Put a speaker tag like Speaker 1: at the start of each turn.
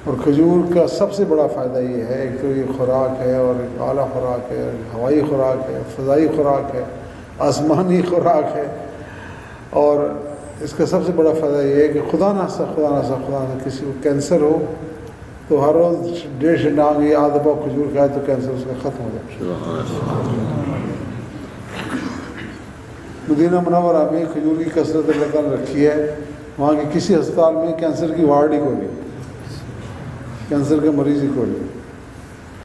Speaker 1: और खजूर का सबसे बड़ा फ़ायदा ये है, एक तो ये खुराक है और एक आला खुराक है, हवाई खुराक है, फ़ज़ाई खुराक है, आसमानी खुराक है। और इसका सबसे बड़ा फ़ायदा ये है कि खुदा ना किसी को कैंसर हो तो हर रोज़ 1.5 डांग या आधा पाव खजूर खाए तो कैंसर उसका ख़त्म हो जाए। मदीना मुनव्वरा में खजूर की कसरत अल्लाह ताला ने रखी है। वहाँ के किसी अस्पताल में कैंसर की वार्ड ही कोई नहीं, कैंसर के मरीज़ ही कोई नहीं।